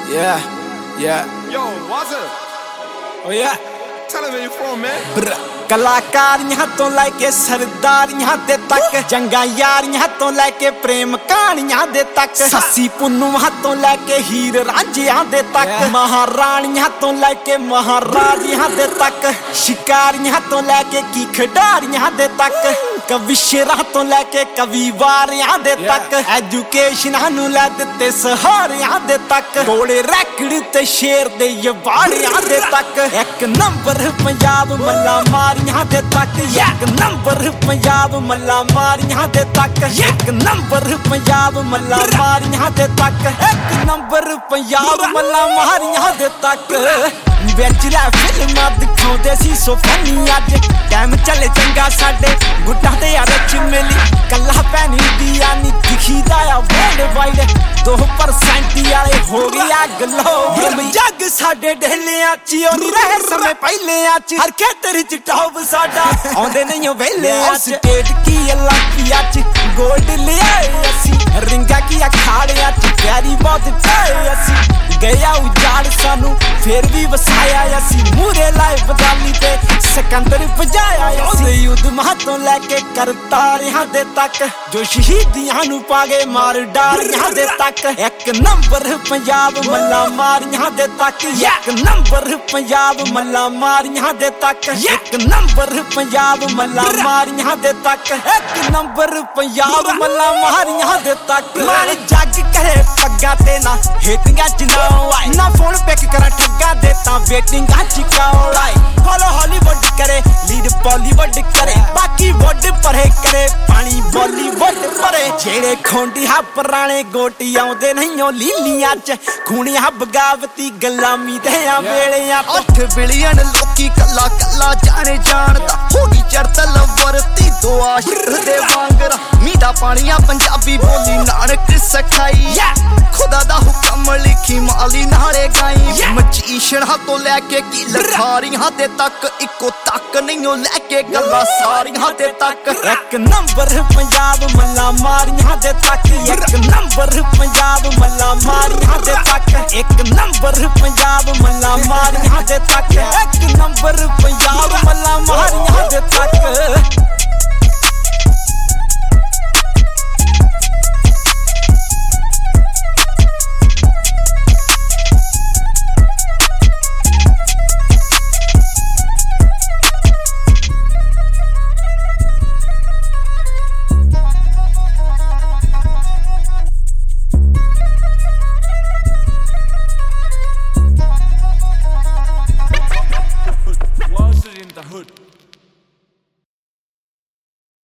Yeah, yeah. Yo, what's up? Oh yeah. Tell him where you from, man. कलाकारियां तो लैके सरदारियां दे तक जंगा यारियां तो लैके प्रेम कहानियां दे तक ससी पुन्नू तो लैके हीर रांझियां दे तक महारानियां तो लैके महाराजियां दे तक शिकारियां तो लैके की खिडारियां दे तक कविशरा तो लैके कवि वारियां दे तक एजुकेशन नू लै दिते सहारियां दे तक कोले रैकड़ ते शेर दे यवाड़ियां दे तक एक नंबर पंजाब मल्ला मारियां दे तक एक नंबर पंजाब मल्ला मारियां दे तक एक नंबर पंजाब मल्ला मारियां दे तक एक नंबर पंजाब मल्ला मारियां दे तक बेचला फिल्मां दिखाउंदे सी सो फनी अज टाइम चले चंगा साडे गुड्डा ते यार चिमली कल्ला पैनी दी आनी दिखीदा आ वर्ल्ड वाइड 2% वाले हो गया गलो जग साडे ढेलियां च ओनी रहे समय पहलियां च हर खेतर च टॉप साडा आउंदे नहीं वेलियां च स्टेट की इलाकियां च गोल्ड ले आए असी रिंगा की अखाड़ियां च प्यारी बहुत पाए असी गया उजाड़ सानू फिर भी वसाया असी मूरे लाए बदाली ते सिकंदर बजाया असी युद्ध महातों लेके करतारियां दे तक जो शहीदियां नू पागे मार डारियां दे तक एक नंबर पंजाब मल्ला मारियां दे तक एक नंबर पंजाब मल्ला मारियां दे तक एक नंबर पंजाब मल्ला मारियां दे तक एक नंबर पंजाब मल्ला मारियां दे तक मार जग करे पग्गा ते ना हेटियां च ना आए ना फोन पिक करा ठग्गा देता वेटिंग चिकाओ फॉलो हॉलीवुड करे लीड बॉलीवुड करे बाकी वुड परे करे पानी बॉलीवुड परे जेड़े खोंडिया पुराने गोटी आउंदे नहीं ओ लीलियां च खूनिया बगावती गुलामी दे वेलियां 8 बिलियन लोकी कल्ला कल्ला जाने जानदा होगी चढ़तल वरती दो आशिक दे वांगरा मीठा पानिया पंजाबी बोली नानक सखाई खुदा दा हुक्म लिखी माली नाले गाई मचीशना तो लैके की लखारियां दे तक इको तक नहीं ओ लैके गल्ला सारियां दे तक एक नंबर पंजाब मल्ला मारियां दे तक एक नंबर पंजाब मल्ला मारियां दे तक एक नंबर पंजाब मल्ला मारियां दे तक एक नंबर पंजाब मल्ला मारियां दे तक In the hood.